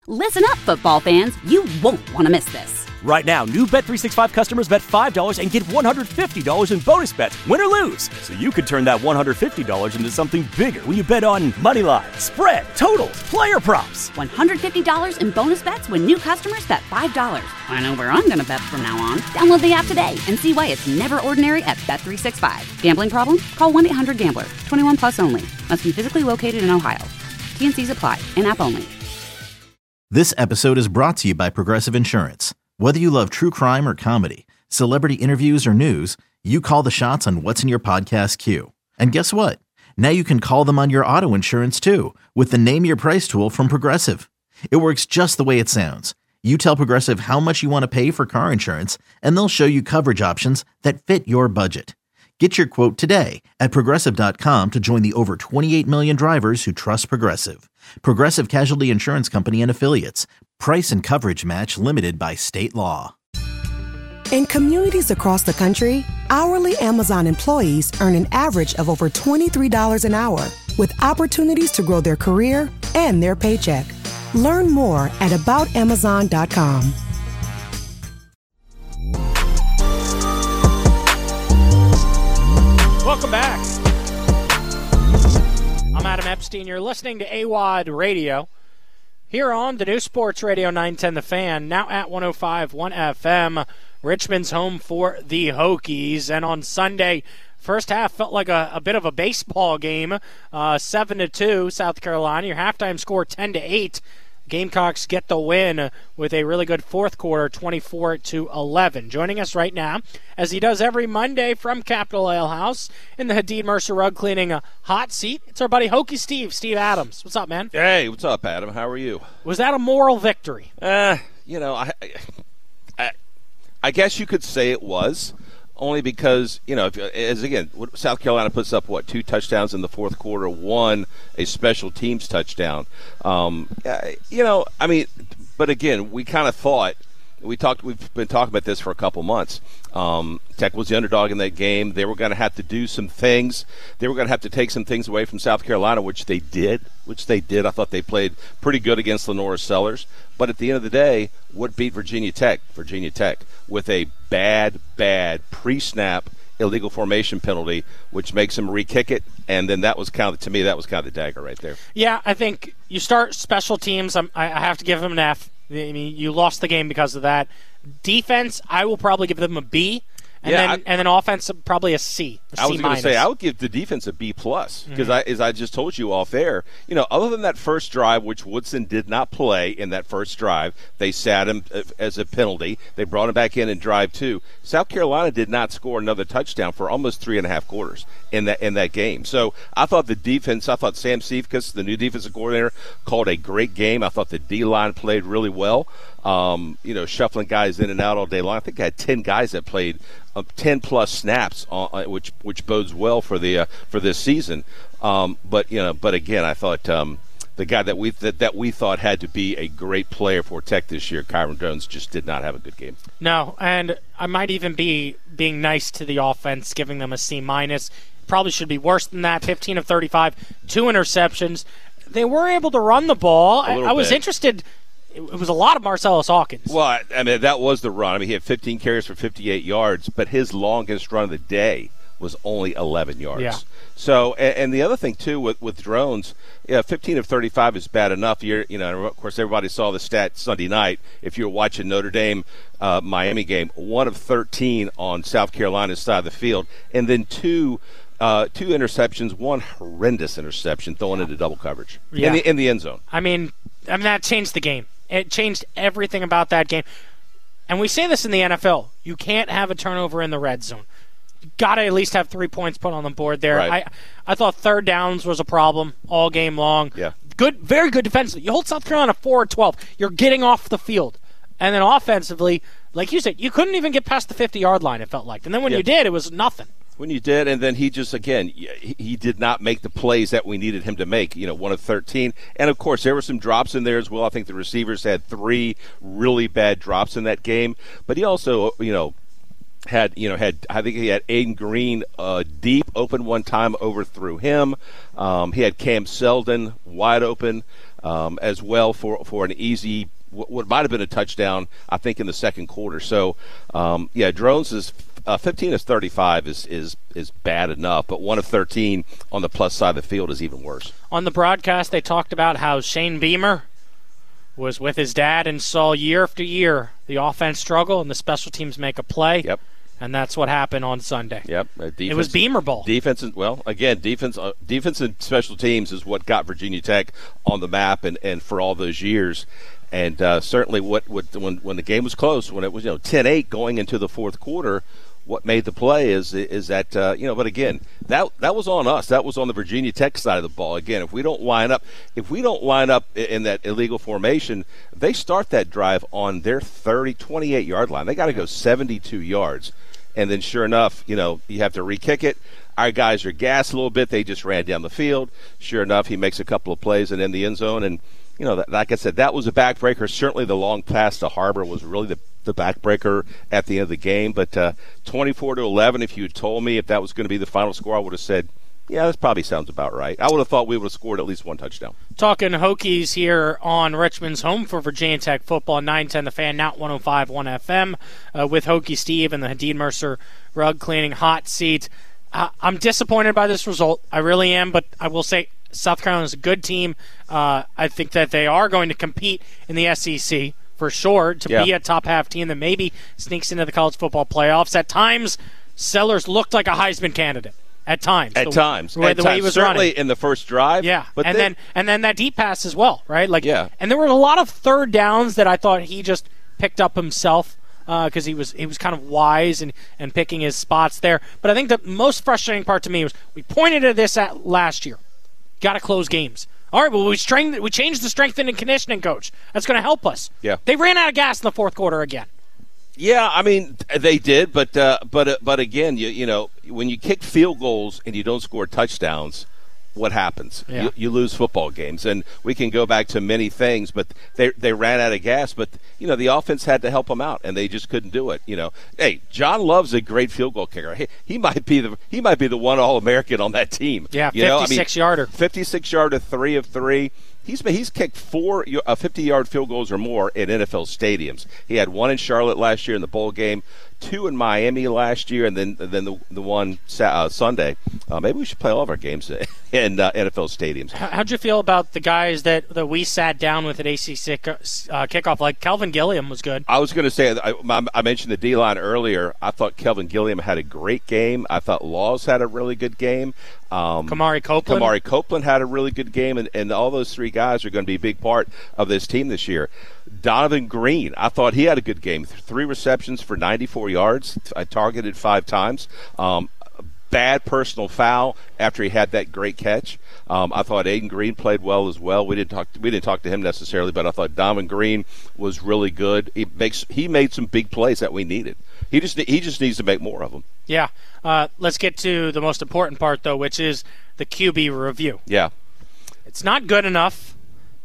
Listen up, football fans. You won't want to miss this. Right now, new Bet365 customers bet $5 and get $150 in bonus bets, win or lose. So you could turn that $150 into something bigger when you bet on money line, spread, totals, player props. $150 in bonus bets when new customers bet $5. I know where I'm going to bet from now on. Download the app today and see why it's never ordinary at Bet365. Gambling problem? Call 1-800-GAMBLER. 21 plus only. Must be physically located in Ohio. T&Cs apply. In-app only. This episode is brought to you by Progressive Insurance. Whether you love true crime or comedy, celebrity interviews or news, you call the shots on what's in your podcast queue. And guess what? Now you can call them on your auto insurance too with the Name Your Price tool from Progressive. It works just the way it sounds. You tell Progressive how much you want to pay for car insurance, and they'll show you coverage options that fit your budget. Get your quote today at Progressive.com to join the over 28 million drivers who trust Progressive. Progressive Casualty Insurance Company and Affiliates. Price and coverage match limited by state law. In communities across the country, hourly Amazon employees earn an average of over $23 an hour, with opportunities to grow their career and their paycheck. Learn more at aboutamazon.com. Welcome back. I'm Adam Epstein. You're listening to AWOD Radio here on the new Sports Radio 910 The Fan, now at 105.1 FM, Richmond's home for the Hokies. And on Sunday, first half felt like a bit of a baseball game, 7-2 South Carolina. Your halftime score 10-8. Gamecocks get the win with a really good fourth quarter, 24-11. Joining us right now, as he does every Monday from Capitol Ale House in the Hadid Mercer Rug Cleaning hot seat, it's our buddy Hokie Steve Adams. What's up, man? Hey, what's up, Adam? How are you? Was that a moral victory? I guess you could say it was. Only because, South Carolina puts up, 2 touchdowns in the fourth quarter, 1 a special teams touchdown. But again, we kind of thought, we've been talking about this for a couple months. Tech was the underdog in that game. They were going to have to do some things. They were going to have to take some things away from South Carolina, which they did. I thought they played pretty good against Lenora Sellers. But at the end of the day, what beat Virginia Tech? Virginia Tech with a bad pre-snap illegal formation penalty, which makes them re-kick it. And then that was kind of the dagger right there. Yeah, I think you start special teams. I have to give them an F. I mean, you lost the game because of that. Defense, I will probably give them a B. And then offense, probably a C. I was going to say, I would give the defense a B+, because as I just told you off air, other than that first drive, which Woodson did not play in that first drive, they sat him as a penalty. They brought him back in drive 2. South Carolina did not score another touchdown for almost 3.5 quarters in that game. So I thought Sam Sefkas, the new defensive coordinator, called a great game. I thought the D-line played really well. Shuffling guys in and out all day long. I think I had 10 guys that played 10+ snaps, which bodes well for this season. But again, I thought the guy that we thought had to be a great player for Tech this year, Kyron Jones, just did not have a good game. No, and I might even be being nice to the offense, giving them a C-. Probably should be worse than that. 15 of 35, 2 interceptions. They were able to run the ball. I was interested. It was a lot of Marcellus Hawkins. Well, I mean, that was the run. I mean, he had 15 carries for 58 yards, but his longest run of the day was only 11 yards. Yeah. So, and the other thing, too, with drones, 15 of 35 is bad enough. Of course, everybody saw the stat Sunday night. If you were watching Notre Dame Miami game, 1 of 13 on South Carolina's side of the field, and then two interceptions, 1 horrendous interception thrown into double coverage in the end zone. I mean, that changed the game. It changed everything about that game. And we say this in the NFL. You can't have a turnover in the red zone. You got to at least have 3 points put on the board there. Right. I thought third downs was a problem all game long. Yeah. Very good defensively. You hold South Carolina 4-12. You're getting off the field. And then offensively, like you said, you couldn't even get past the 50-yard line, it felt like. And then when you did, it was nothing. When you did, and then he just, again, he did not make the plays that we needed him to make, 1 of 13. And, of course, there were some drops in there as well. I think the receivers had 3 really bad drops in that game. But he also, had I think he had Aiden Green deep open one time, overthrew him. He had Cam Seldon wide open. as well for an easy what might have been a touchdown, I think, in the second quarter. So, Drones is 15 of 35 is bad enough, but 1 of 13 on the plus side of the field is even worse. On the broadcast, they talked about how Shane Beamer was with his dad and saw year after year the offense struggle and the special teams make a play. Yep. And that's what happened on Sunday. Yep. It was Beamer Bowl. Defense and special teams is what got Virginia Tech on the map and for all those years. And certainly when the game was close, when it was 10-8 going into the fourth quarter, what made the play is that but again, that was on us. That was on the Virginia Tech side of the ball. Again, if we don't line up in that illegal formation, they start that drive on their 28-yard line. They got to go 72 yards. And then sure enough, you have to re-kick it. Our guys are gassed a little bit. They just ran down the field. Sure enough, he makes a couple of plays and in the end zone. And, like I said, that was a backbreaker. Certainly the long pass to Harbor was really the backbreaker at the end of the game. But 24-11, if you had told me if that was going to be the final score, I would have said, yeah, that probably sounds about right. I would have thought we would have scored at least one touchdown. Talking Hokies here on Richmond's home for Virginia Tech football, 910 The Fan, now 105.1 FM, with Hokie Steve and the Hadid Mercer rug cleaning hot seat. I'm disappointed by this result. I really am, but I will say South Carolina is a good team. I think that they are going to compete in the SEC for sure to be a top half team that maybe sneaks into the college football playoffs. At times, Sellers looked like a Heisman candidate. At times. The way he was certainly running. In the first drive. Yeah. But then that deep pass as well, right? And there were a lot of third downs that I thought he just picked up himself because he was kind of wise and picking his spots there. But I think the most frustrating part to me was we pointed at this at last year. Got to close games. All right, well, we changed the strengthening and conditioning coach. That's going to help us. Yeah. They ran out of gas in the fourth quarter again. Yeah, I mean they did, but again, when you kick field goals and you don't score touchdowns, what happens? Yeah. You lose football games, and we can go back to many things, but they ran out of gas. But the offense had to help them out, and they just couldn't do it. Hey, John Love's a great field goal kicker. Hey, he might be the one All-American on that team. Yeah, 56-yarder, 56-yarder, 3 of 3. He's kicked 4 50-yard field goals or more in NFL stadiums. He had 1 in Charlotte last year in the bowl game, 2 in Miami last year, and then the one Sunday. Maybe we should play all of our games in NFL stadiums. How'd you feel about the guys that we sat down with at ACC kickoff? Like Kelvin Gilliam was good. I was going to say, I mentioned the D-line earlier. I thought Kelvin Gilliam had a great game. I thought Laws had a really good game. Kamari Copeland had a really good game, and all those 3 guys are going to be a big part of this team this year. Donovan Green, I thought he had a good game. 3 receptions for 94 yards. I targeted 5 times. Bad personal foul after he had that great catch. I thought Aiden Green played well as well. We didn't talk to him necessarily, but I thought Donovan Green was really good. He made some big plays that we needed. He just needs to make more of them. Yeah. Let's get to the most important part, though, which is the QB review. Yeah. It's not good enough.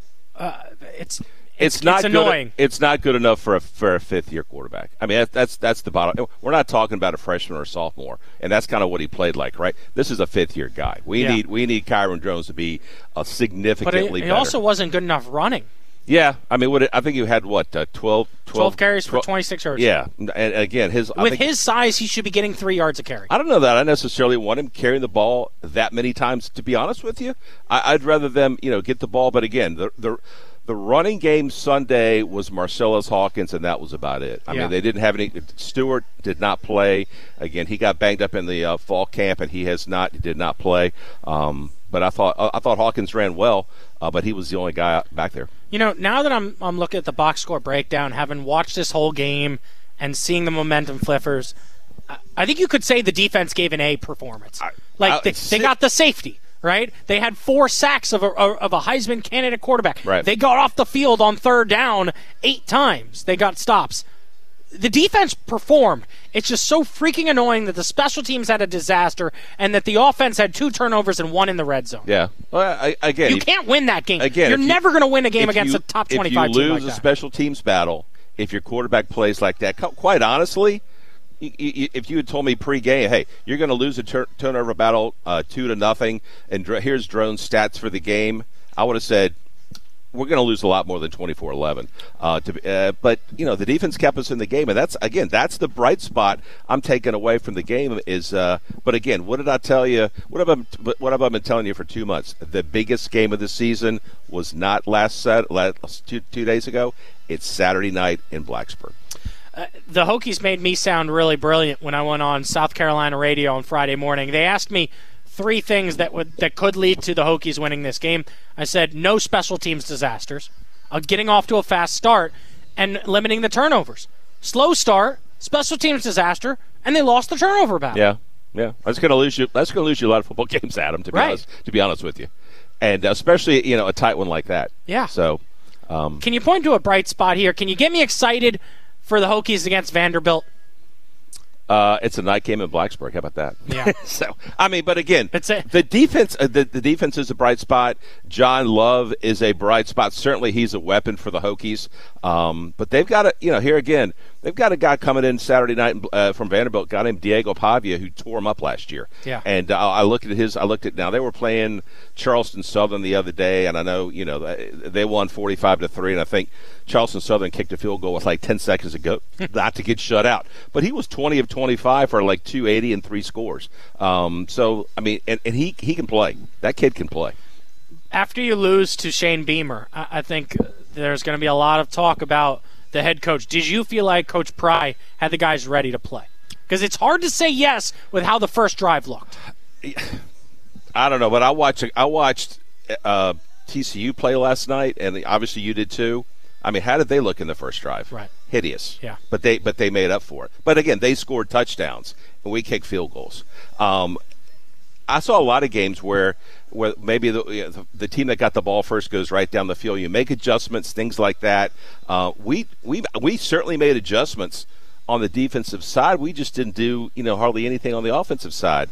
It's annoying. It's not good enough for a fifth-year quarterback. I mean, that's the bottom. We're not talking about a freshman or a sophomore, and that's kind of what he played like, right? This is a fifth-year guy. We need Kyron Jones to be a significantly better. He also wasn't good enough running. Yeah, I mean, I think you had 12 carries for 26 yards. Yeah, and again, his size, he should be getting 3 yards a carry. I don't know that I necessarily want him carrying the ball that many times. To be honest with you, I'd rather them get the ball. But again, the running game Sunday was Marcellus Hawkins, and that was about it. I mean, they didn't have any. Stewart did not play. Again, he got banged up in the fall camp, and he did not play. But I thought Hawkins ran well, but he was the only guy back there. Now that I'm looking at the box score breakdown, having watched this whole game and seeing the momentum flippers, I think you could say the defense gave an A performance. They got the safety. Right? They had 4 sacks of a Heisman candidate quarterback. Right. They got off the field on third down 8 times. They got stops. The defense performed. It's just so freaking annoying that the special teams had a disaster and that the offense had 2 turnovers and 1 in the red zone. Yeah. Well, you can't win that game. You're never going to win a game against a top 25 team like that. If you lose a special teams battle, if your quarterback plays like that, quite honestly, if you had told me pre-game, hey, you're going to lose a turnover battle 2-0, and here's Drone's stats for the game, I would have said, we're going to lose a lot more than 24-11. But, the defense kept us in the game. And that's the bright spot I'm taking away from the game is, but again, what did I tell you? What have I been telling you for 2 months? The biggest game of the season was not two days ago. It's Saturday night in Blacksburg. The Hokies made me sound really brilliant when I went on South Carolina radio on Friday morning. They asked me 3 things that could lead to the Hokies winning this game. I said no special teams disasters, getting off to a fast start, and limiting the turnovers. Slow start, special teams disaster, and they lost the turnover battle. Yeah. That's going to lose you. That's going to lose you a lot of football games, Adam. To be honest with you, and especially a tight one like that. Yeah. So, can you point to a bright spot here? Can you get me excited for the Hokies against Vanderbilt? It's a night game in Blacksburg. How about that? Yeah. But again, the defense, the defense is a bright spot. John Love is a bright spot. Certainly, he's a weapon for the Hokies. But they've got here again, they've got a guy coming in Saturday night from Vanderbilt, a guy named Diego Pavia, who tore him up last year. Yeah. And I looked at now they were playing Charleston Southern the other day, and I know they won 45-3, and I think Charleston Southern kicked a field goal with like 10 seconds to go, not to get shut out. But he was 20 of 25 for like 280 and 3 scores. And he can play. That kid can play. After you lose to Shane Beamer, I think there's going to be a lot of talk about the head coach. Did you feel like Coach Pry had the guys ready to play? Because it's hard to say yes with how the first drive looked. I don't know, but I watched TCU play last night, and obviously you did too. I mean, how did they look in the first drive? Right. Hideous. Yeah. But they made up for it. But again, they scored touchdowns, and we kicked field goals. I saw a lot of games where maybe the team that got the ball first goes right down the field. You make adjustments, things like that. We certainly made adjustments on the defensive side. We just didn't do hardly anything on the offensive side.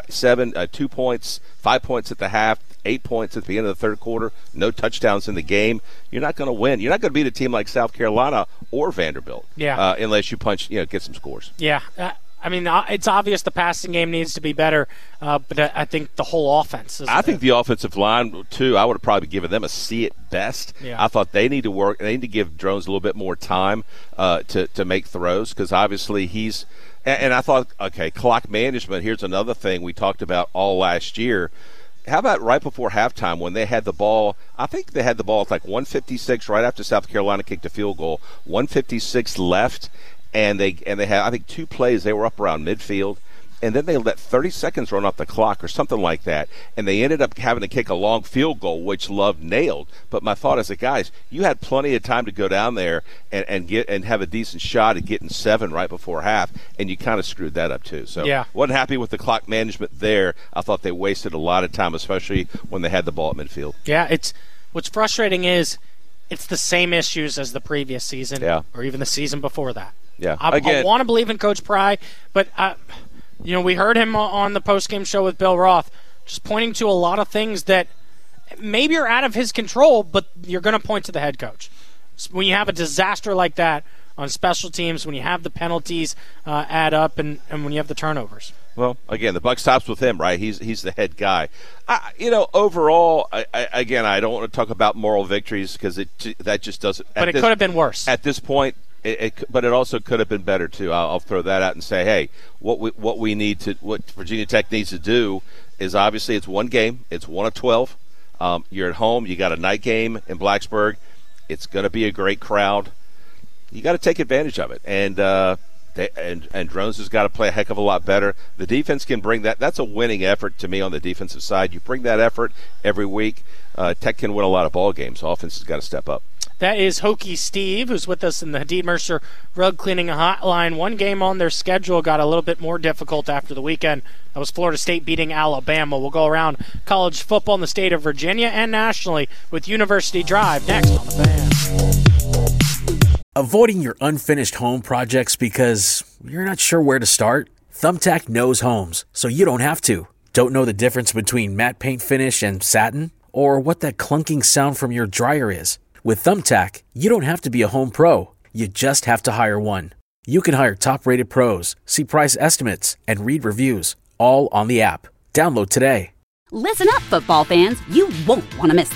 2 points, 5 points at the half, 8 points at the end of the third quarter, no touchdowns in the game. You're not going to win. You're not going to beat a team like South Carolina or Vanderbilt. Yeah. Unless you get some scores. Yeah. It's obvious the passing game needs to be better, but I think the whole offense is. I think the offensive line, too, I would have probably given them a C at best. Yeah. I thought they need to work. They need to give Drones a little bit more time to make throws because obviously he's – and I thought, okay, clock management, here's another thing we talked about all last year. How about right before halftime when they had the ball? I think they had the ball at like 1:56 right after South Carolina kicked a field goal, 1:56 left. And they had, I think, 2 plays. They were up around midfield. And then they let 30 seconds run off the clock or something like that. And they ended up having to kick a long field goal, which Love nailed. But my thought is that, guys, you had plenty of time to go down there and have a decent shot at getting 7 right before half. And you kind of screwed that up, too. So wasn't happy with the clock management there. I thought they wasted a lot of time, especially when they had the ball at midfield. Yeah, what's frustrating is it's the same issues as the previous season or even the season before that. Yeah, I want to believe in Coach Pry, but we heard him on the postgame show with Bill Roth, just pointing to a lot of things that maybe are out of his control, but you're going to point to the head coach. When you have a disaster like that on special teams, when you have the penalties add up, and when you have the turnovers. Well, again, the buck stops with him, right? He's the head guy. Overall, I don't want to talk about moral victories because that just doesn't. But it could have been worse at this point. But it also could have been better too. I'll throw that out and say, hey, what Virginia Tech needs to do is obviously it's one game, it's 1 of 12. You're at home, you got a night game in Blacksburg. It's going to be a great crowd. You got to take advantage of it, and Drones has got to play a heck of a lot better. The defense can bring that. That's a winning effort to me on the defensive side. You bring that effort every week. Tech can win a lot of ball games. Offense has got to step up. That is Hokie Steve, who's with us in the Hadid Mercer Rug Cleaning Hotline. One game on their schedule got a little bit more difficult after the weekend. That was Florida State beating Alabama. We'll go around college football in the state of Virginia and nationally with University Drive next on The Fan. Avoiding your unfinished home projects because you're not sure where to start? Thumbtack knows homes, so you don't have to. Don't know the difference between matte paint finish and satin? Or what that clunking sound from your dryer is? With Thumbtack, you don't have to be a home pro. You just have to hire one. You can hire top-rated pros, see price estimates, and read reviews, all on the app. Download today. Listen up, football fans. You won't want to miss this.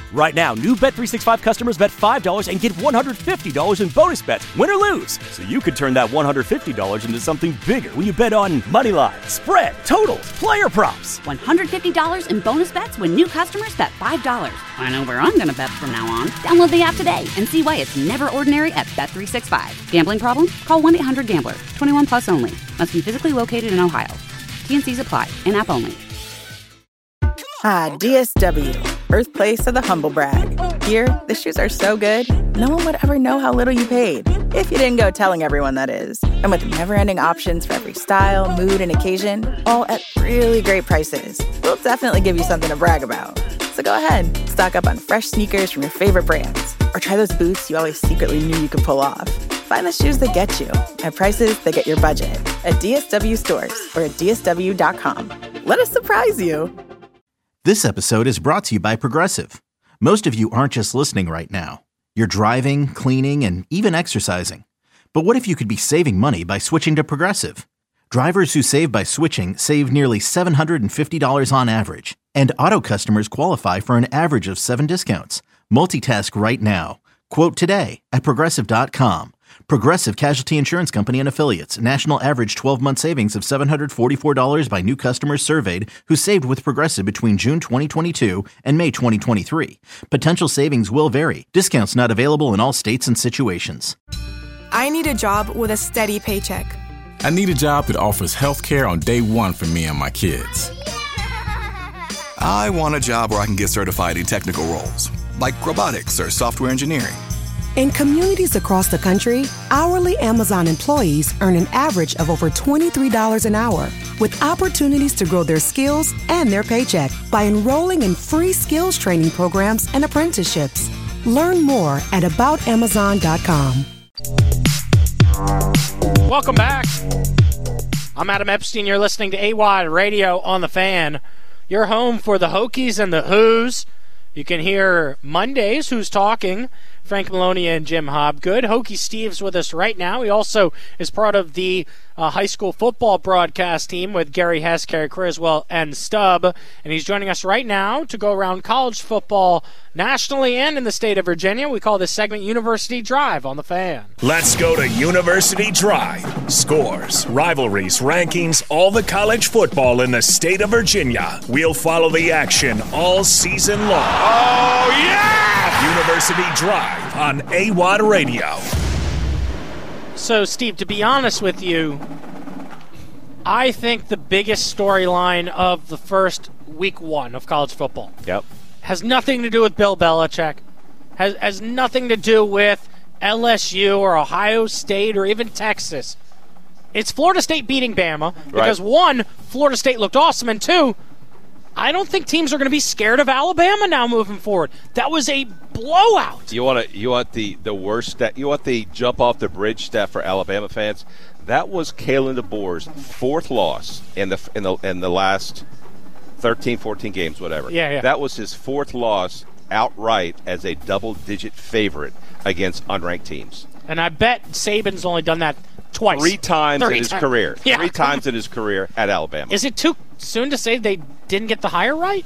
Right now, new Bet365 customers bet $5 and get $150 in bonus bets, win or lose. So you could turn that $150 into something bigger when you bet on money line, spread, totals, player props. $150 in bonus bets when new customers bet $5. I know where I'm going to bet from now on. Download the app today and see why it's never ordinary at Bet365. Gambling problem? Call 1-800-GAMBLER. 21 plus only. Must be physically located in Ohio. T&Cs apply. In-app only. Ah, DSW, birthplace of the humble brag. Here, the shoes are so good, no one would ever know how little you paid. If you didn't go telling everyone, that is. And with never-ending options for every style, mood, and occasion, all at really great prices, we'll definitely give you something to brag about. So go ahead, stock up on fresh sneakers from your favorite brands, or try those boots you always secretly knew you could pull off. Find the shoes that get you at prices that get your budget at DSW stores or at DSW.com. Let us surprise you. This episode is brought to you by Progressive. Most of you aren't just listening right now. You're driving, cleaning, and even exercising. But what if you could be saving money by switching to Progressive? Drivers who save by switching save nearly $750 on average. And auto customers qualify for an average of 7 discounts. Multitask right now. Quote today at Progressive.com. Progressive Casualty Insurance Company and Affiliates. National average 12-month savings of $744 by new customers surveyed who saved with Progressive between June 2022 and May 2023. Potential savings will vary. Discounts not available in all states and situations. I need a job with a steady paycheck. I need a job that offers health care on day one for me and my kids. I want a job where I can get certified in technical roles, like robotics or software engineering. In communities across the country, hourly Amazon employees earn an average of over $23 an hour, with opportunities to grow their skills and their paycheck by enrolling in free skills training programs and apprenticeships. Learn more at aboutamazon.com. Welcome back. I'm Adam Epstein. You're listening to AWOD Radio on the Fan. Your home for the Hokies and the Who's. You can hear Mondays, Who's Talking, Frank Maloney and Jim Hobgood. Hokie Steve's with us right now. He also is part of the high school football broadcast team with Gary Hess, Kerry Criswell, and Stubb. And he's joining us right now to go around college football nationally and in the state of Virginia. We call this segment University Drive on the Fan. Let's go to University Drive. Scores, rivalries, rankings, all the college football in the state of Virginia. We'll follow the action all season long. Oh, yeah! University Drive on AWOD Radio. So, Steve, to be honest with you, I think the biggest storyline of the first week one of college football has nothing to do with Bill Belichick, has nothing to do with LSU or Ohio State or even Texas. It's Florida State beating Bama because, one, Florida State looked awesome, and two, I don't think teams are going to be scared of Alabama now moving forward. That was a blowout. You want the worst stat? You want the jump off the bridge stat for Alabama fans? That was Kalen DeBoer's fourth loss in the last 13, 14 games, whatever. Yeah. That was his fourth loss outright as a double-digit favorite against unranked teams. And I bet Saban's only done that twice. Three times in his career. Yeah. 3 times in his career at Alabama. Is it too soon to say they didn't get the hire right?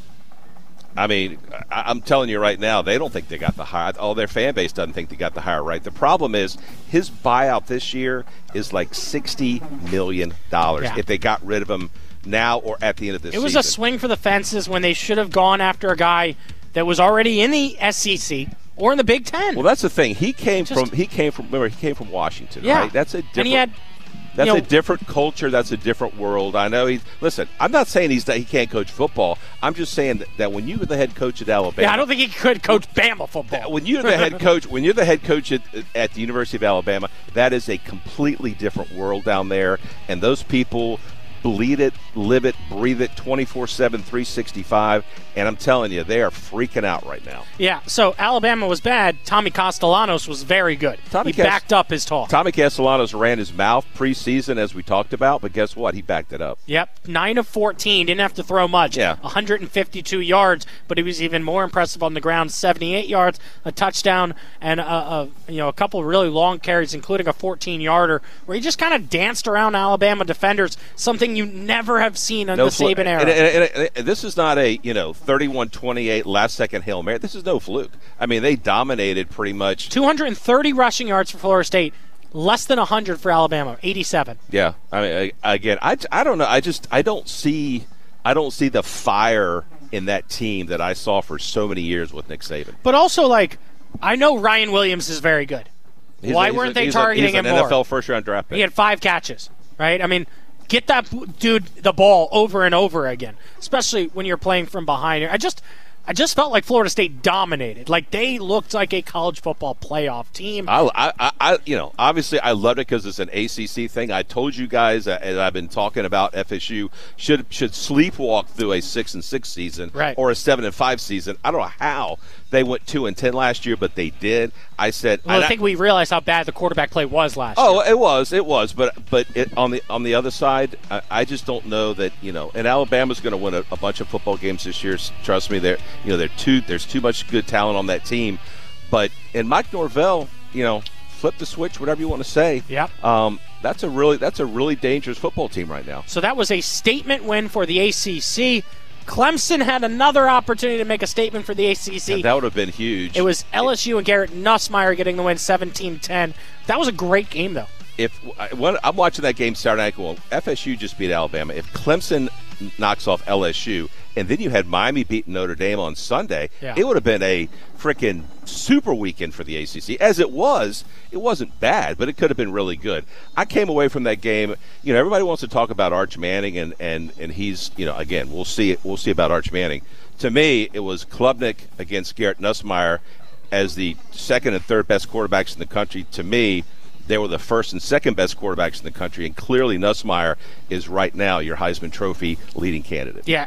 I mean, I'm telling you right now, they don't think they got the hire. All their fan base doesn't think they got the hire right. The problem is his buyout this year is like $60 million if they got rid of him now or at the end of this season. It was a swing for the fences when they should have gone after a guy that was already in the SEC or in the Big Ten. Well, that's the thing. He came from Washington, right? That's a different. And he had, that's a different culture. That's a different world. I know listen, I'm not saying he can't coach football. I'm just saying that when you were the head coach at Alabama. Yeah, I don't think he could coach Bama football. When you're the head coach, at the University of Alabama, that is a completely different world down there. And those people bleed it, live it, breathe it 24/7, 365. And I'm telling you, they are freaking out right now. Yeah, so Alabama was bad. Tommy Castellanos was very good. He backed up his talk. Tommy Castellanos ran his mouth preseason, as we talked about, but guess what? He backed it up. Yep, 9 of 14. Didn't have to throw much. Yeah. 152 yards, but he was even more impressive on the ground. 78 yards, a touchdown, and a couple of really long carries, including a 14-yarder, where he just kind of danced around Alabama defenders, something something you never have seen in the Saban era. And this is not a 31-28 last-second Hail Mary. This is no fluke. I mean, they dominated pretty much. 230 rushing yards for Florida State. Less than 100 for Alabama, 87. Yeah, I mean, again, I don't know. I don't see the fire in that team that I saw for so many years with Nick Saban. But also, I know Ryan Williams is very good. Why weren't they targeting him more? He's an NFL first-round draft pick. He had 5 catches, right? I mean, get that dude the ball over and over again, especially when you're playing from behind. I just felt like Florida State dominated. Like, they looked like a college football playoff team. Obviously I loved it because it's an ACC thing. I told you guys, as I've been talking about, FSU should sleepwalk through a 6-6 season, right, or a 7-5 season. I don't know how they went 2-10 last year, but they did. I said, well, I think we realized how bad the quarterback play was last year. Oh, it was. But on the other side, I just don't know that, and Alabama's going to win a bunch of football games this year. Trust me, there's too much good talent on that team. But in Mike Norvell, flip the switch, whatever you want to say. Yep. That's a really dangerous football team right now. So that was a statement win for the ACC. Clemson had another opportunity to make a statement for the ACC. Yeah, that would have been huge. It was LSU and Garrett Nussmeier getting the win 17-10. That was a great game, though. I'm watching that game Saturday night, well, FSU just beat Alabama. If Clemson knocks off LSU, and then you had Miami beating Notre Dame on Sunday, It would have been a freaking super weekend for the ACC. As it was, it wasn't bad, but it could have been really good. I came away from that game, everybody wants to talk about Arch Manning, and he's, again, we'll see about Arch Manning. To me, it was Klubnik against Garrett Nussmeier as the second and third best quarterbacks in the country. To me, they were the first and second best quarterbacks in the country, and clearly Nussmeier is right now your Heisman Trophy leading candidate. Yeah.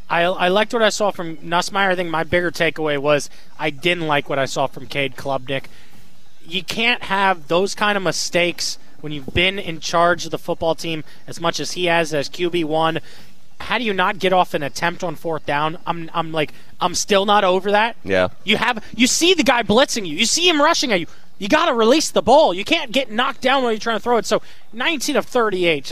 I liked what I saw from Nussmeier. I think my bigger takeaway was I didn't like what I saw from Cade Klubnik. You can't have those kind of mistakes when you've been in charge of the football team as much as he has as QB1. How do you not get off an attempt on 4th down? I'm still not over that. Yeah. You see the guy blitzing you. You see him rushing at you. You got to release the ball. You can't get knocked down when you're trying to throw it. So 19 of 38,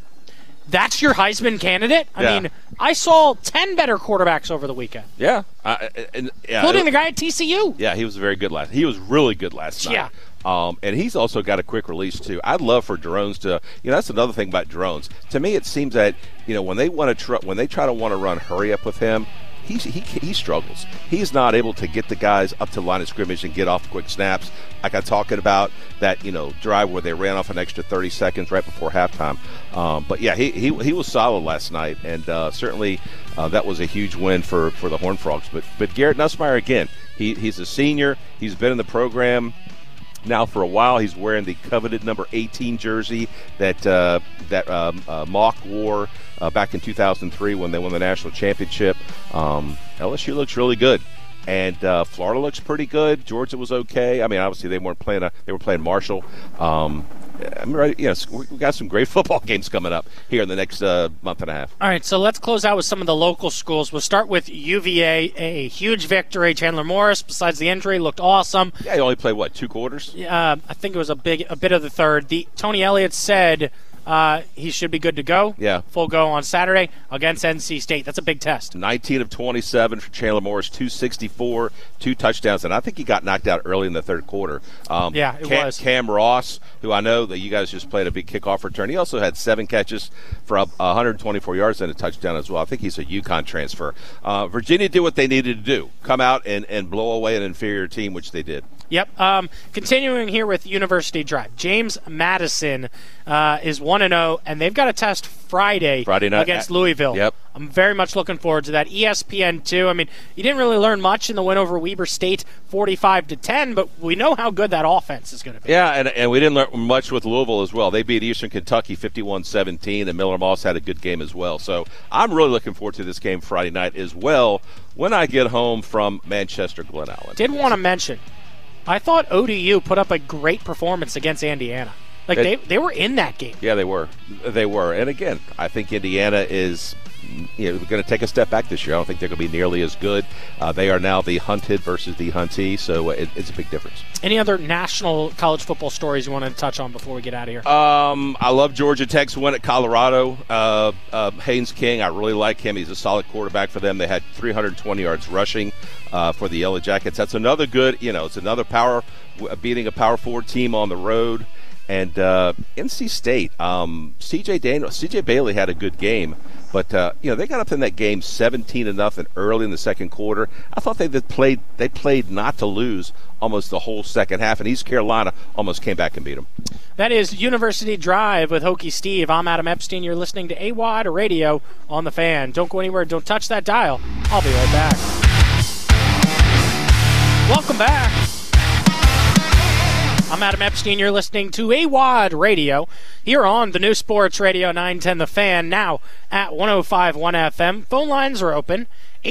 that's your Heisman candidate? I mean, I saw 10 better quarterbacks over the weekend. Yeah. Including the guy at TCU. Yeah, he was very good he was really good last night. Yeah. And he's also got a quick release, too. I'd love for drones to, that's another thing about drones. To me, it seems that, when they try to want to run hurry up with him, he struggles. He's not able to get the guys up to the line of scrimmage and get off quick snaps. Like I'm talking about that, drive where they ran off an extra 30 seconds right before halftime. But yeah, he was solid last night, and certainly that was a huge win for the Horned Frogs. But Garrett Nussmeier, again, he's a senior. He's been in the program now for a while. He's wearing the coveted number 18 jersey that Mock wore back in 2003 when they won the national championship. LSU looks really good, and Florida looks pretty good. Georgia was okay. I mean, obviously they were playing Marshall. We got some great football games coming up here in the next month and a half. All right, so let's close out with some of the local schools. We'll start with UVA, a huge victory. Chandler Morris, besides the injury, looked awesome. Yeah, he only played, 2 quarters? Yeah, I think it was a bit of the third. Tony Elliott said he should be good to go. Yeah. Full go on Saturday against NC State. That's a big test. 19 of 27 for Chandler Morris, 264, 2 touchdowns, and I think he got knocked out early in the third quarter. It was. Cam Ross, who I know that you guys just played a big kickoff return, he also had 7 catches for 124 yards and a touchdown as well. I think he's a UConn transfer. Virginia did what they needed to do, come out and blow away an inferior team, which they did. Yep. Continuing here with University Drive. James Madison is 1-0, and they've got a test Friday night against Louisville. Yep. I'm very much looking forward to that. ESPN2. I mean, you didn't really learn much in the win over Weber State 45-10, but we know how good that offense is going to be. Yeah, and we didn't learn much with Louisville as well. They beat Eastern Kentucky 51-17, and Miller Moss had a good game as well. So I'm really looking forward to this game Friday night as well when I get home from Manchester Glen Allen. Did want to mention, I thought ODU put up a great performance against Indiana. They were in that game. Yeah, they were. And again, I think Indiana is going to take a step back this year. I don't think they're going to be nearly as good. They are now the hunted versus the huntee, so it's a big difference. Any other national college football stories you want to touch on before we get out of here? I love Georgia Tech's win at Colorado. Haynes King, I really like him. He's a solid quarterback for them. They had 320 yards rushing for the Yellow Jackets. That's another good, it's another beating a Power 4 team on the road. And NC State, CJ Bailey had a good game, but they got up in that game 17-0 early in the second quarter. I thought they played not to lose almost the whole second half, and East Carolina almost came back and beat them. That is University Drive with Hokie Steve. I'm Adam Epstein. You're listening to AWOD Radio on the Fan. Don't go anywhere. Don't touch that dial. I'll be right back. Welcome back. I'm Adam Epstein. You're listening to AWOD Radio here on the new Sports Radio 910 The Fan, now at 105.1 FM. Phone lines are open,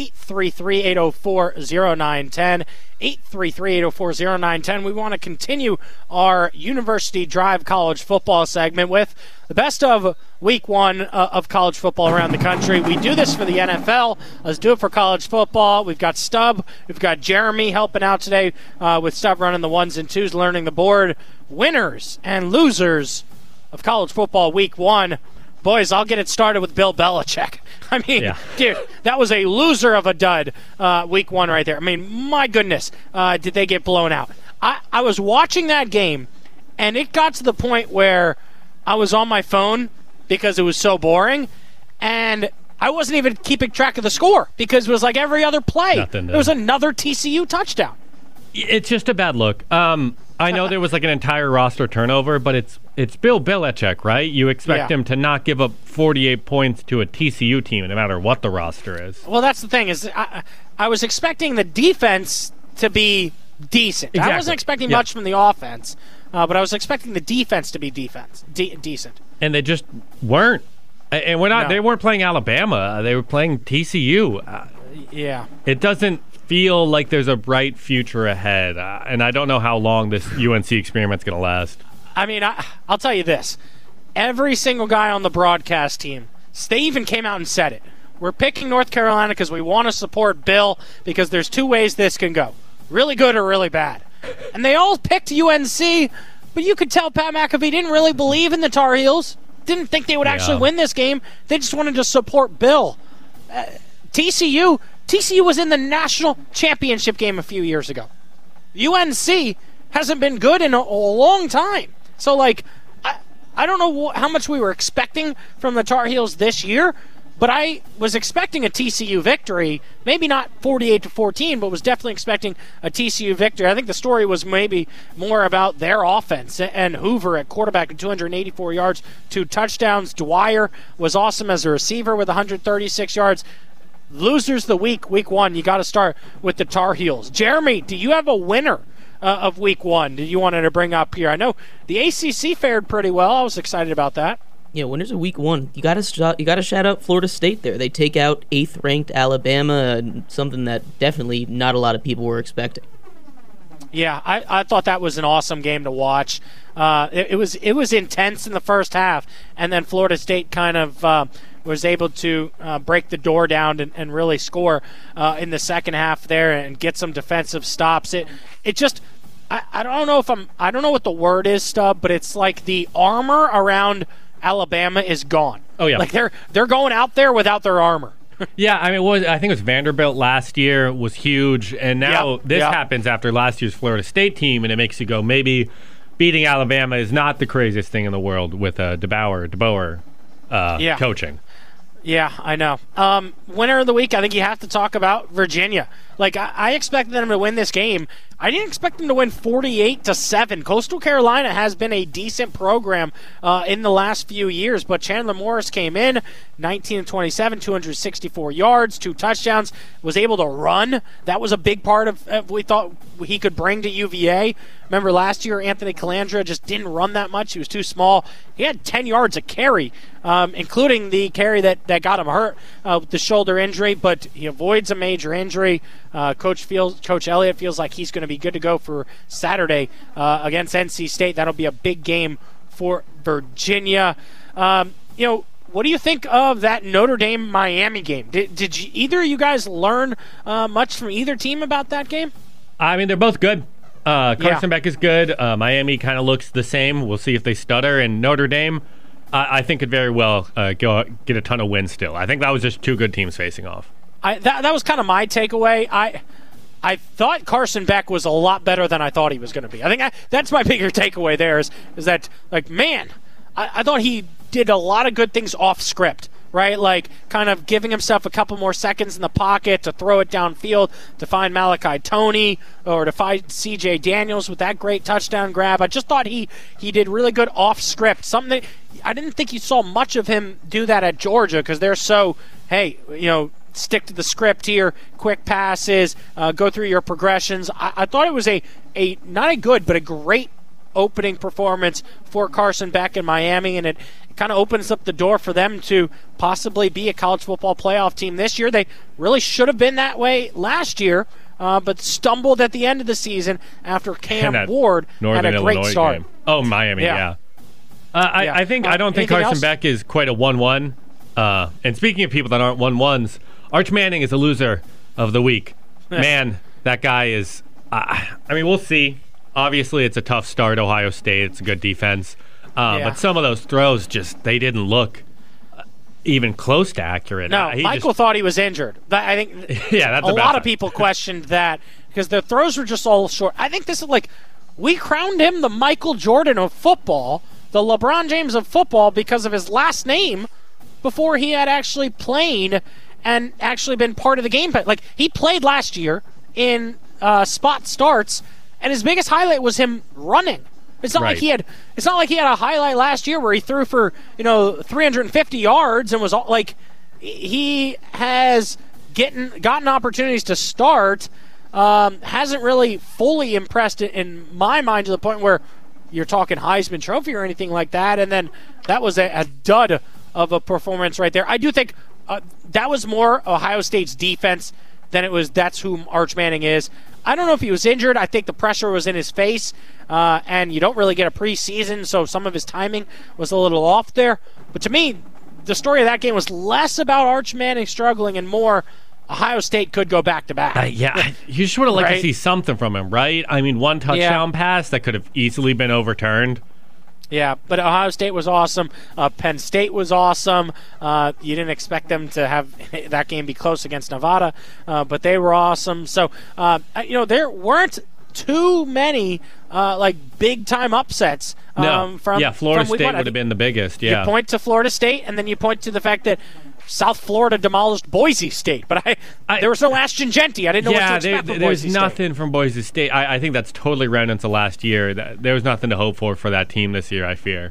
833-804-0910, 833-804-0910. We want to continue our University Drive college football segment with the best of week one of college football around the country. We do this for the NFL. Let's do it for college football. We've got Stubb. We've got Jeremy helping out today with Stubb running the ones and twos, learning the board. Winners and losers of college football week one. Boys, I'll get it started with Bill Belichick. I mean, Dude, that was a loser of a dud week one right there. I mean, my goodness, did they get blown out. I was watching that game, and it got to the point where I was on my phone because it was so boring, and I wasn't even keeping track of the score because it was like every other play. There was another TCU touchdown. It's just a bad look. I know there was like an entire roster turnover, but it's Bill Belichick, right? You expect him to not give up 48 points to a TCU team, no matter what the roster is. Well, that's the thing is I was expecting the defense to be decent. Exactly. I wasn't expecting much from the offense, but I was expecting the defense to be decent. And they just weren't. And we're not. No. They weren't playing Alabama. They were playing TCU. It doesn't feel like there's a bright future ahead, and I don't know how long this UNC experiment's going to last. I mean, I'll tell you this. Every single guy on the broadcast team, they even came out and said it. We're picking North Carolina because we want to support Bill because there's two ways this can go. Really good or really bad. And they all picked UNC, but you could tell Pat McAfee didn't really believe in the Tar Heels, didn't think they would actually win this game. They just wanted to support Bill. TCU was in the national championship game a few years ago. UNC hasn't been good in a long time. So, I don't know how much we were expecting from the Tar Heels this year, but I was expecting a TCU victory. Maybe not 48-14, but was definitely expecting a TCU victory. I think the story was maybe more about their offense and Hoover at quarterback at 284 yards, 2 touchdowns. Dwyer was awesome as a receiver with 136 yards. Losers the week one, you got to start with the Tar Heels. Jeremy, do you have a winner of week one that you wanted to bring up here? I know the ACC fared pretty well. I was excited about that. Yeah, winners of week one. You got to shout out Florida State there. They take out 8th ranked Alabama, something that definitely not a lot of people were expecting. Yeah, I thought that was an awesome game to watch. It was intense in the first half, and then Florida State kind of was able to break the door down and really score in the second half there and get some defensive stops. It just I don't know what the word is, Stubb, but it's like the armor around Alabama is gone. Oh yeah, like they're going out there without their armor. Yeah, I mean, I think it was Vanderbilt last year was huge, and now this happens after last year's Florida State team, and it makes you go, maybe beating Alabama is not the craziest thing in the world with DeBoer coaching. Yeah, I know. Winner of the week, I think you have to talk about Virginia. Like, I expected them to win this game. I didn't expect them to win 48-7. Coastal Carolina has been a decent program in the last few years, but Chandler Morris came in, 19-27, 264 yards, 2 touchdowns, was able to run. That was a big part of we thought he could bring to UVA. Remember last year, Anthony Calandra just didn't run that much. He was too small. He had 10 yards a carry, including the carry that got him hurt with the shoulder injury, but he avoids a major injury. Coach Elliott feels like he's going to be good to go for Saturday against NC State. That'll be a big game for Virginia. what do you think of that Notre Dame-Miami game? Did either of you guys learn much from either team about that game? I mean, they're both good. Carson Beck is good. Miami kind of looks the same. We'll see if they stutter. And Notre Dame, I think could very well get a ton of wins still. I think that was just two good teams facing off. That was kind of my takeaway. I thought Carson Beck was a lot better than I thought he was going to be. I think that's my bigger takeaway there is that, like, man, I thought he did a lot of good things off script, right? Like kind of giving himself a couple more seconds in the pocket to throw it downfield to find Malachi Toney or to find C.J. Daniels with that great touchdown grab. I just thought he did really good off script. Something that I didn't think you saw much of him do that at Georgia because they're so, hey, stick to the script here, quick passes, go through your progressions. I thought it was a not a good, but a great opening performance for Carson Beck in Miami, and it kind of opens up the door for them to possibly be a college football playoff team this year. They really should have been that way last year, but stumbled at the end of the season after Cam Ward Northern had a great Illinois start. Game. Oh, Miami, yeah. I don't think Carson Beck is quite a 1-1. And speaking of people that aren't 1-1s, Arch Manning is a loser of the week. Man, that guy is. We'll see. Obviously, it's a tough start. Ohio State. It's a good defense. But some of those throws they didn't look even close to accurate. No, Michael thought he was injured. I think that's a lot of people questioned that because the throws were just all short. I think this is we crowned him the Michael Jordan of football, the LeBron James of football because of his last name before he had actually played and actually been part of the game. But he played last year in spot starts, and his biggest highlight was him running. It's not like he had. It's not like he had a highlight last year where he threw for 350 yards and was he has gotten opportunities to start. Hasn't really fully impressed in my mind to the point where you're talking Heisman Trophy or anything like that. And then that was a dud of a performance right there. I do think that was more Ohio State's defense than it was. That's who Arch Manning is. I don't know if he was injured. I think the pressure was in his face, and you don't really get a preseason, so some of his timing was a little off there. But to me, the story of that game was less about Arch Manning struggling and more Ohio State could go back-to-back. You just would have liked to see something from him, right? I mean, one touchdown pass that could have easily been overturned. Yeah, but Ohio State was awesome. Penn State was awesome. You didn't expect them to have that game be close against Nevada, but they were awesome. So, there weren't too many big-time upsets. Florida State would have been the biggest. Yeah, you point to Florida State, and then you point to the fact that South Florida demolished Boise State, but there was no Ashton Genty. I didn't know what to expect from Boise State. There's nothing from Boise State. I think that's totally remnants of last year. There was nothing to hope for that team this year, I fear.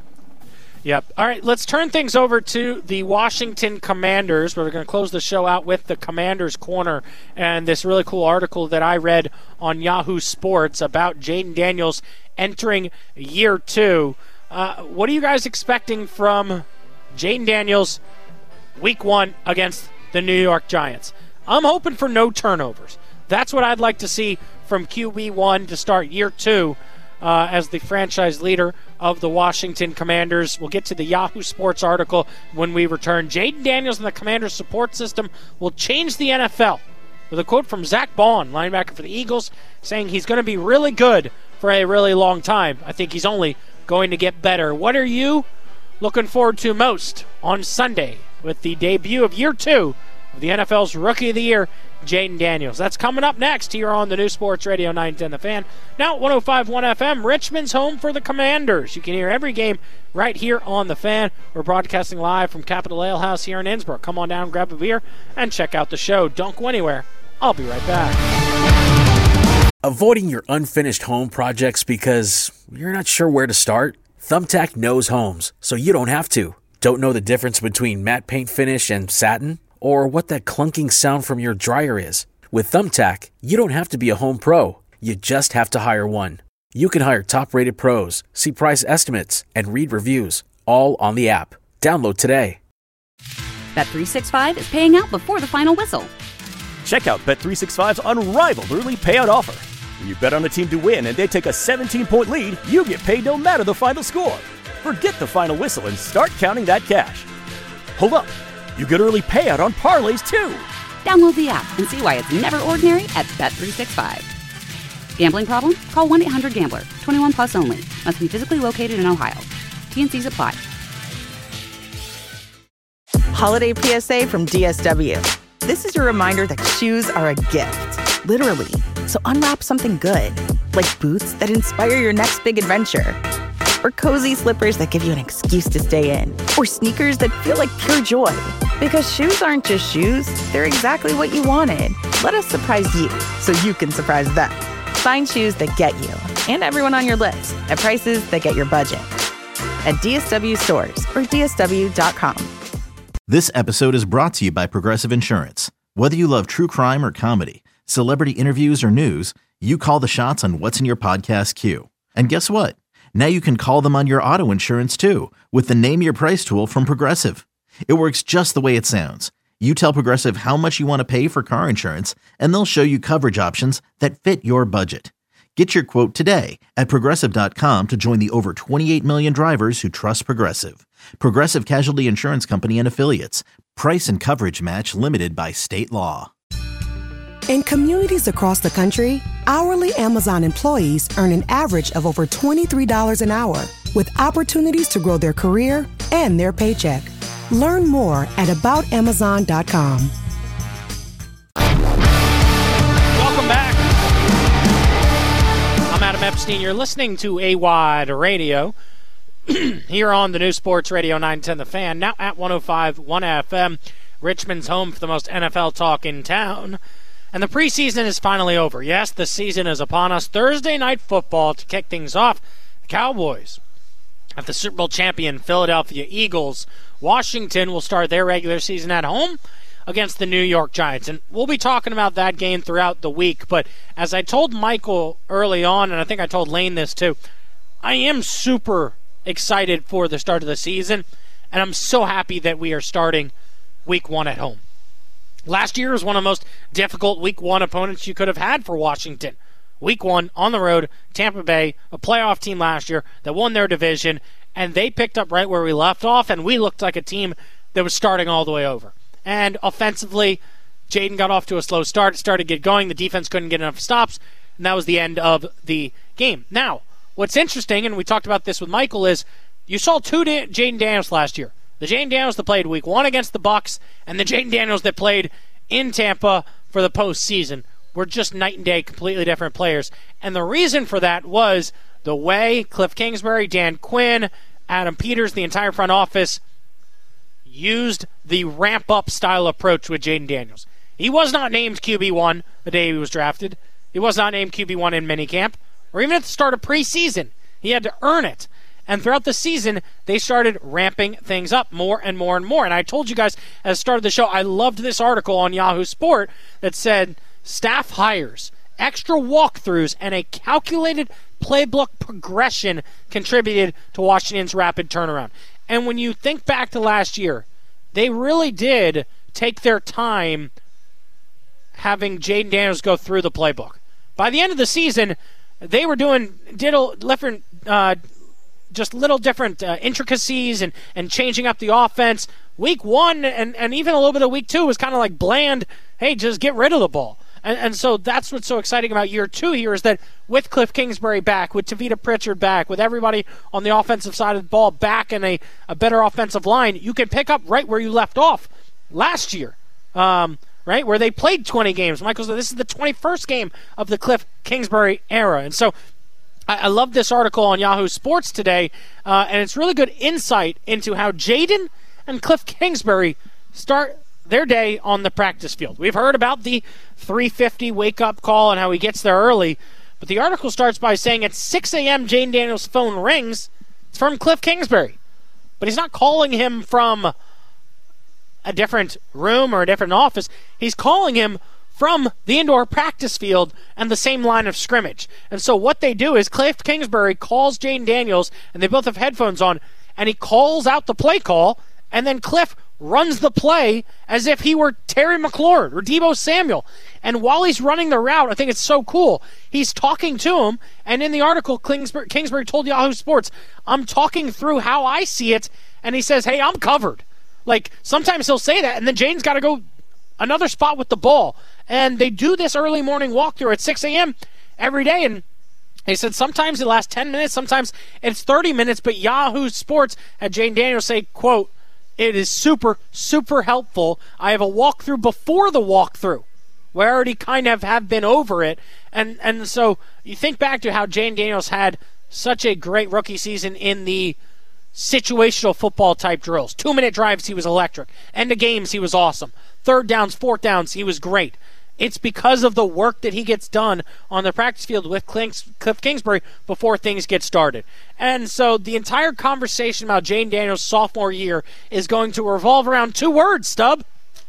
Yep. All right, let's turn things over to the Washington Commanders. We're going to close the show out with the Commanders Corner and this really cool article that I read on Yahoo Sports about Jayden Daniels entering year 2. What are you guys expecting from Jayden Daniels Week 1 against the New York Giants? I'm hoping for no turnovers. That's what I'd like to see from QB1 to start year 2 as the franchise leader of the Washington Commanders. We'll get to the Yahoo Sports article when we return. Jayden Daniels and the Commanders support system will change the NFL. With a quote from Zach Baun, linebacker for the Eagles, saying he's going to be really good for a really long time. I think he's only going to get better. What are you looking forward to most on Sunday with the debut of year 2 of the NFL's Rookie of the Year, Jayden Daniels? That's coming up next here on the New Sports Radio 910 The Fan. Now 105.1 FM, Richmond's home for the Commanders. You can hear every game right here on The Fan. We're broadcasting live from Capital Ale House here in Innsbruck. Come on down, grab a beer, and check out the show. Don't go anywhere. I'll be right back. Avoiding your unfinished home projects because you're not sure where to start? Thumbtack knows homes, so you don't have to. Don't know the difference between matte paint finish and satin? Or what that clunking sound from your dryer is? With Thumbtack, you don't have to be a home pro. You just have to hire one. You can hire top-rated pros, see price estimates, and read reviews, all on the app. Download today. Bet365 is paying out before the final whistle. Check out Bet365's unrivaled early payout offer. When you bet on a team to win and they take a 17-point lead, you get paid no matter the final score. Forget the final whistle and start counting that cash. Hold up. You get early payout on parlays, too. Download the app and see why it's never ordinary at Bet365. Gambling problem? Call 1-800-GAMBLER. 21 plus only. Must be physically located in Ohio. T&Cs apply. Holiday PSA from DSW. This is your reminder that shoes are a gift, literally. So unwrap something good, like boots that inspire your next big adventure, or cozy slippers that give you an excuse to stay in, or sneakers that feel like pure joy. Because shoes aren't just shoes, they're exactly what you wanted. Let us surprise you so you can surprise them. Find shoes that get you and everyone on your list at prices that get your budget. At DSW stores or DSW.com. This episode is brought to you by Progressive Insurance. Whether you love true crime or comedy, celebrity interviews or news, you call the shots on what's in your podcast queue. And guess what? Now you can call them on your auto insurance too with the Name Your Price tool from Progressive. It works just the way it sounds. You tell Progressive how much you want to pay for car insurance, and they'll show you coverage options that fit your budget. Get your quote today at Progressive.com to join the over 28 million drivers who trust Progressive. Progressive Casualty Insurance Company and Affiliates. Price and coverage match limited by state law. In communities across the country, hourly Amazon employees earn an average of over $23 an hour, with opportunities to grow their career and their paycheck. Learn more at aboutamazon.com. Welcome back. I'm Adam Epstein. You're listening to A-Wide Radio here on the new Sports Radio 910 The Fan, now at 105.1 FM, Richmond's home for the most NFL talk in town. And the preseason is finally over. Yes, the season is upon us. Thursday night football to kick things off. The Cowboys at the Super Bowl champion Philadelphia Eagles. Washington will start their regular season at home against the New York Giants. And we'll be talking about that game throughout the week. But as I told Michael early on, and I think I told Lane this too, I am super excited for the start of the season. And I'm so happy that we are starting week one at home. Last year was one of the most difficult week one opponents you could have had for Washington. Week one, on the road, Tampa Bay, a playoff team last year that won their division, and they picked up right where we left off, and we looked like a team that was starting all the way over. And offensively, Jaden got off to a slow start, started to get going, the defense couldn't get enough stops, and that was the end of the game. Now, what's interesting, and we talked about this with Michael, is you saw two Jaden Daniels last year. The Jaden Daniels that played week one against the Bucs and the Jaden Daniels that played in Tampa for the postseason were just night and day, completely different players. And the reason for that was the way Cliff Kingsbury, Dan Quinn, Adam Peters, the entire front office used the ramp-up style approach with Jaden Daniels. He was not named QB1 the day he was drafted. He was not named QB1 in minicamp or even at the start of preseason. He had to earn it. And throughout the season, they started ramping things up more and more and more. And I told you guys at the start of the show, I loved this article on Yahoo Sport that said staff hires, extra walkthroughs, and a calculated playbook progression contributed to Washington's rapid turnaround. And when you think back to last year, they really did take their time having Jaden Daniels go through the playbook. By the end of the season, they were doing different little different intricacies and changing up the offense. Week one and even a little bit of week two was kind of like bland, hey, just get rid of the ball. And so that's what's so exciting about year two here is that with Cliff Kingsbury back, with Tavita Pritchard back, with everybody on the offensive side of the ball back and a better offensive line, you can pick up right where you left off last year, right, where they played 20 games. Michael said this is the 21st game of the Cliff Kingsbury era. And so I love this article on Yahoo Sports today, and it's really good insight into how Jaden and Cliff Kingsbury start their day on the practice field. We've heard about the 3:50 wake-up call and how he gets there early, but the article starts by saying at 6 a.m. Jaden Daniels' phone rings. It's from Cliff Kingsbury, but he's not calling him from a different room or a different office. He's calling him from the indoor practice field and the same line of scrimmage. And so what they do is Cliff Kingsbury calls Jaden Daniels, and they both have headphones on, and he calls out the play call, and then Cliff runs the play as if he were Terry McLaurin or Deebo Samuel. And while he's running the route, I think it's so cool, he's talking to him, and in the article, Kingsbury told Yahoo Sports, I'm talking through how I see it, and he says, hey, I'm covered. Like, sometimes he'll say that, and then Jaden's got to go another spot with the ball. And they do this early morning walkthrough at 6 a.m. every day, and they said sometimes it lasts 10 minutes, sometimes it's 30 minutes, but Yahoo Sports had Jaden Daniels say, quote, "It is super, super helpful. I have a walkthrough before the walkthrough, where I already kind of have been over it." And so you think back to how Jaden Daniels had such a great rookie season in the situational football type drills. 2-minute drives, he was electric. End of games, he was awesome. Third downs, fourth downs, he was great. It's because of the work that he gets done on the practice field with Cliff Kingsbury before things get started. And so the entire conversation about Jaden Daniels' sophomore year is going to revolve around 2 words, Stub.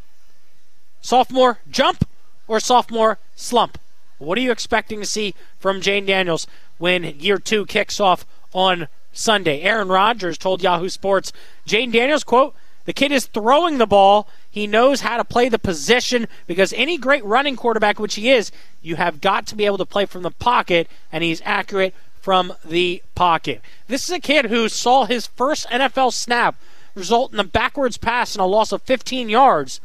Sophomore jump or sophomore slump. What are you expecting to see from Jaden Daniels when year 2 kicks off on Sunday? Aaron Rodgers told Yahoo Sports, Jaden Daniels, quote, "The kid is throwing the ball. He knows how to play the position because any great running quarterback, which he is, you have got to be able to play from the pocket, and he's accurate from the pocket." This is a kid who saw his first NFL snap result in a backwards pass and a loss of 15 yards.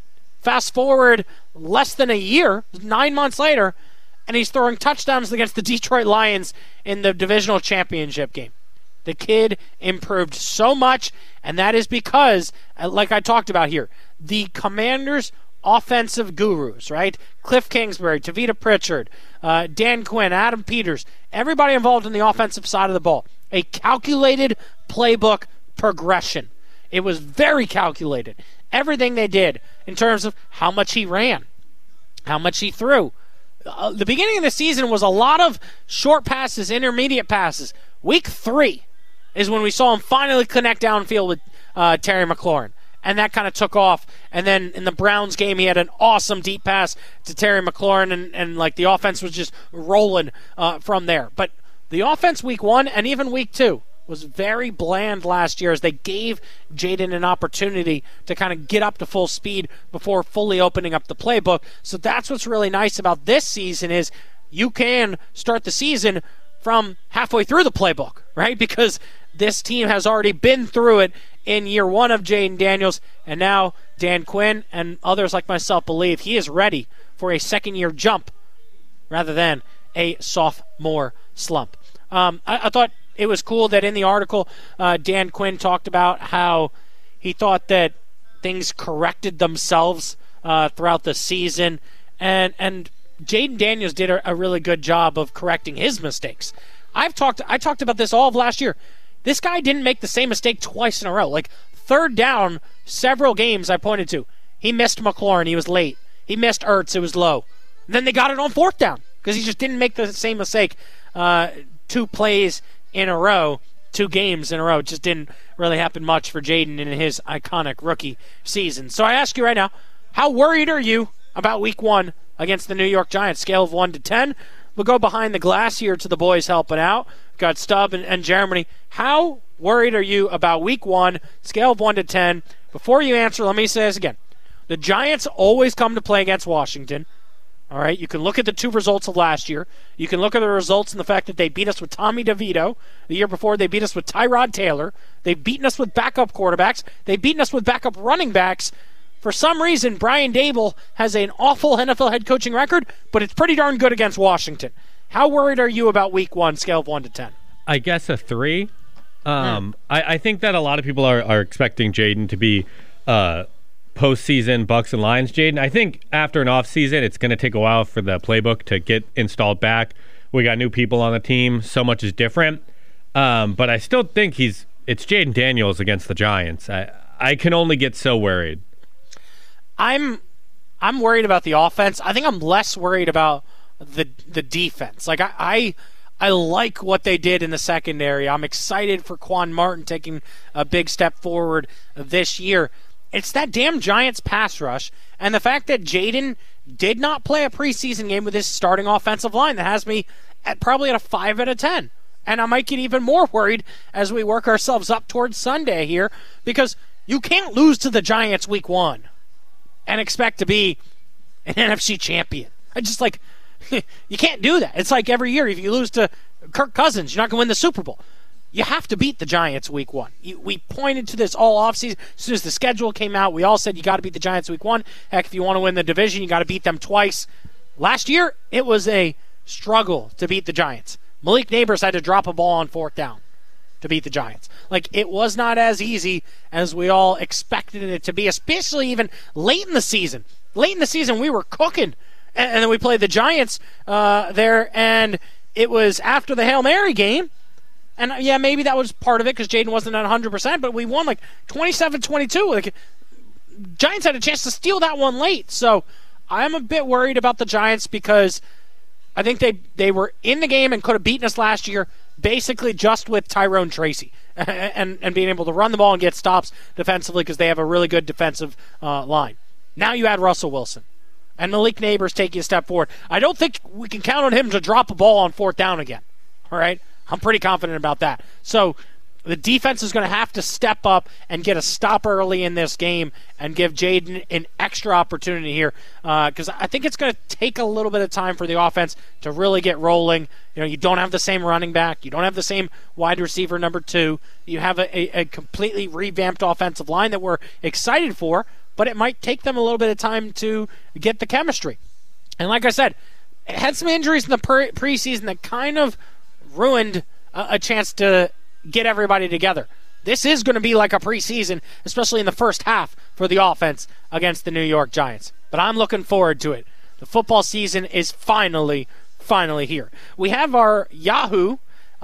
Fast forward less than a year, 9 months later, and he's throwing touchdowns against the Detroit Lions in the divisional championship game. The kid improved so much, and that is because, like I talked about here, the Commanders' offensive gurus, right? Cliff Kingsbury, Tavita Pritchard, Dan Quinn, Adam Peters, everybody involved in the offensive side of the ball. A calculated playbook progression. It was very calculated. Everything they did in terms of how much he ran, how much he threw. The beginning of the season was a lot of short passes, intermediate passes. Week 3 is when we saw him finally connect downfield with Terry McLaurin. And that kind of took off. And then in the Browns game, he had an awesome deep pass to Terry McLaurin, and like the offense was just rolling from there. But the offense week 1 and even week 2 was very bland last year as they gave Jaden an opportunity to kind of get up to full speed before fully opening up the playbook. So that's what's really nice about this season is you can start the season from halfway through the playbook, right? Because this team has already been through it in year 1 of Jaden Daniels, and now Dan Quinn and others like myself believe he is ready for a second-year jump rather than a sophomore slump. I thought it was cool that in the article, Dan Quinn talked about how he thought that things corrected themselves throughout the season, and Jaden Daniels did a really good job of correcting his mistakes. I talked about this all of last year. This guy didn't make the same mistake twice in a row. Like, third down, several games I pointed to. He missed McLaurin. He was late. He missed Ertz. It was low. And then they got it on fourth down because he just didn't make the same mistake 2 plays in a row, 2 games in a row. It just didn't really happen much for Jaden in his iconic rookie season. So I ask you right now, how worried are you about week 1 against the New York Giants? Scale of 1 to 10. We'll go behind the glass here to the boys helping out. We've got Stubb and Jeremy. How worried are you about week 1, scale of 1 to 10? Before you answer, let me say this again. The Giants always come to play against Washington. All right, you can look at the 2 results of last year. You can look at the results and the fact that they beat us with Tommy DeVito. The year before, they beat us with Tyrod Taylor. They've beaten us with backup quarterbacks. They've beaten us with backup running backs. For some reason, Brian Daboll has an awful NFL head coaching record, but it's pretty darn good against Washington. How worried are you about week 1, scale of 1 to 10? I guess a 3. I think that a lot of people are expecting Jaden to be postseason Bucks and Lions Jaden. I think after an offseason, it's going to take a while for the playbook to get installed back. We got new people on the team. So much is different. But I still think it's Jaden Daniels against the Giants. I can only get so worried. I'm worried about the offense. I think I'm less worried about the defense. Like I like what they did in the secondary. I'm excited for Quan Martin taking a big step forward this year. It's that damn Giants pass rush and the fact that Jaden did not play a preseason game with his starting offensive line that has me probably at a 5 out of 10. And I might get even more worried as we work ourselves up towards Sunday here because you can't lose to the Giants week 1 and expect to be an NFC champion. You can't do that. It's like every year if you lose to Kirk Cousins, you're not going to win the Super Bowl. you have to beat the Giants week 1. We pointed to this all offseason. As soon as the schedule came out, we all said you got to beat the Giants week 1. Heck, if you want to win the division, you got to beat them twice. Last year, it was a struggle to beat the Giants. Malik Neighbors had to drop a ball on 4th down to beat the Giants. Like, it was not as easy as we all expected it to be, especially even late in the season. Late in the season, we were cooking. And then we played the Giants there, and it was after the Hail Mary game. And, yeah, maybe that was part of it because Jaden wasn't at 100%, but we won, 27-22. Like, Giants had a chance to steal that one late. So I'm a bit worried about the Giants because I think they were in the game and could have beaten us last year basically just with Tyrone Tracy and being able to run the ball and get stops defensively because they have a really good defensive line. Now you add Russell Wilson. And Malik Neighbors taking a step forward. I don't think we can count on him to drop a ball on 4th down again. All right? I'm pretty confident about that. So the defense is going to have to step up and get a stop early in this game and give Jaden an extra opportunity here because I think it's going to take a little bit of time for the offense to really get rolling. You know, you don't have the same running back. You don't have the same wide receiver number 2. You have a completely revamped offensive line that we're excited for, but it might take them a little bit of time to get the chemistry. And like I said, it had some injuries in the preseason that kind of ruined a chance to get everybody together. This is going to be like a preseason, especially in the first half for the offense against the New York Giants. But I'm looking forward to it. The football season is finally here. We have our Yahoo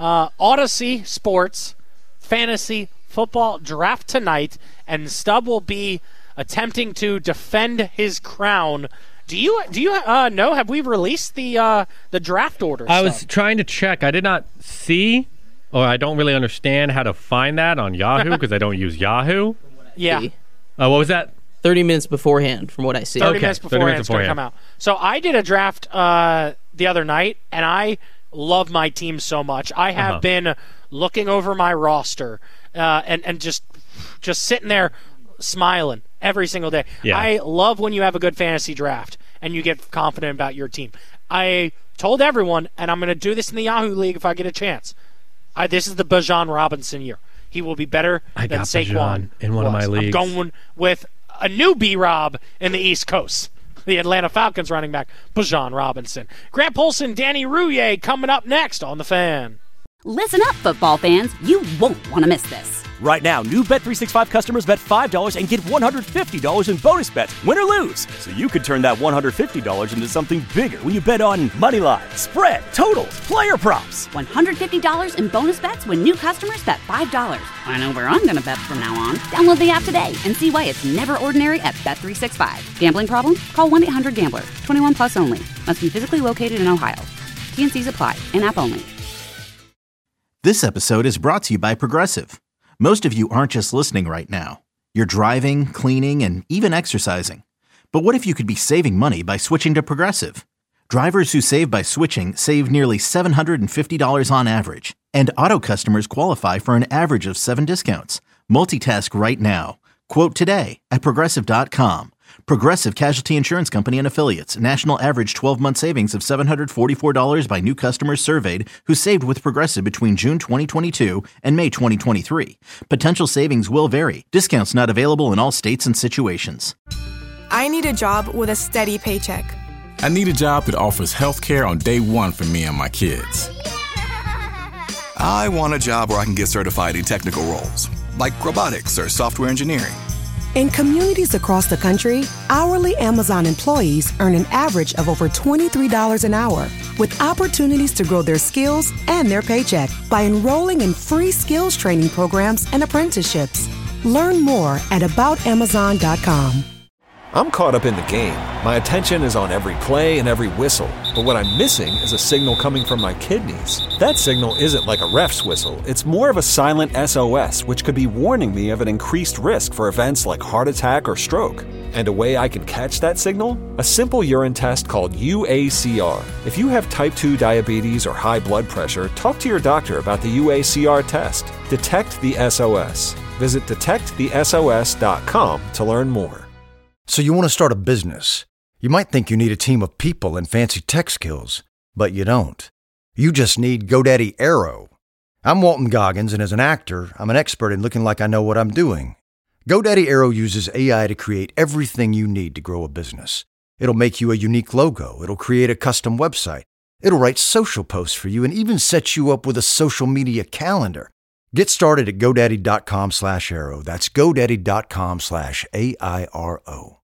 Odyssey Sports Fantasy Football Draft tonight, and Stubb will be attempting to defend his crown. Do you know? Have we released the draft order? I was trying to check. I did not see, or I don't really understand how to find that on Yahoo because I don't use Yahoo. Yeah. What was that? 30 minutes beforehand, from what I see. 30 minutes beforehand it's going to come out. So I did a draft the other night, and I love my team so much. I have been looking over my roster and just sitting there smiling every single day. Yeah. I love when you have a good fantasy draft and you get confident about your team. I told everyone, and I'm going to do this in the Yahoo League if I get a chance, this is the Bijan Robinson year. He will be better than Saquon in one of my leagues. I'm going with a new B-Rob in the East Coast. The Atlanta Falcons running back, Bijan Robinson. Grant Polson, Danny Rouillet coming up next on The Fan. Listen up, football fans. You won't want to miss this. Right now, new Bet365 customers bet $5 and get $150 in bonus bets, win or lose. So you could turn that $150 into something bigger when you bet on moneyline, spread, totals, player props. $150 in bonus bets when new customers bet $5. I know where I'm going to bet from now on. Download the app today and see why it's never ordinary at Bet365. Gambling problem? Call 1-800-GAMBLER. 21 plus only. Must be physically located in Ohio. T&Cs apply. In-app only. This episode is brought to you by Progressive. Most of you aren't just listening right now. You're driving, cleaning, and even exercising. But what if you could be saving money by switching to Progressive? Drivers who save by switching save nearly $750 on average. And auto customers qualify for an average of 7 discounts. Multitask right now. Quote today at Progressive.com. Progressive Casualty Insurance Company and Affiliates. National average 12-month savings of $744 by new customers surveyed who saved with Progressive between June 2022 and May 2023. Potential savings will vary. Discounts not available in all states and situations. I need a job with a steady paycheck. I need a job that offers health care on day one for me and my kids. I want a job where I can get certified in technical roles, like robotics or software engineering. In communities across the country, hourly Amazon employees earn an average of over $23 an hour, with opportunities to grow their skills and their paycheck by enrolling in free skills training programs and apprenticeships. Learn more at aboutamazon.com. I'm caught up in the game. My attention is on every play and every whistle. But what I'm missing is a signal coming from my kidneys. That signal isn't like a ref's whistle. It's more of a silent SOS, which could be warning me of an increased risk for events like heart attack or stroke. And a way I can catch that signal? A simple urine test called UACR. If you have type 2 diabetes or high blood pressure, talk to your doctor about the UACR test. Detect the SOS. Visit detectthesos.com to learn more. So you want to start a business. You might think you need a team of people and fancy tech skills, but you don't. You just need GoDaddy Aero. I'm Walton Goggins, and as an actor, I'm an expert in looking like I know what I'm doing. GoDaddy Aero uses AI to create everything you need to grow a business. It'll make you a unique logo. It'll create a custom website. It'll write social posts for you and even set you up with a social media calendar. Get started at GoDaddy.com/Aero. That's GoDaddy.com/AIRO.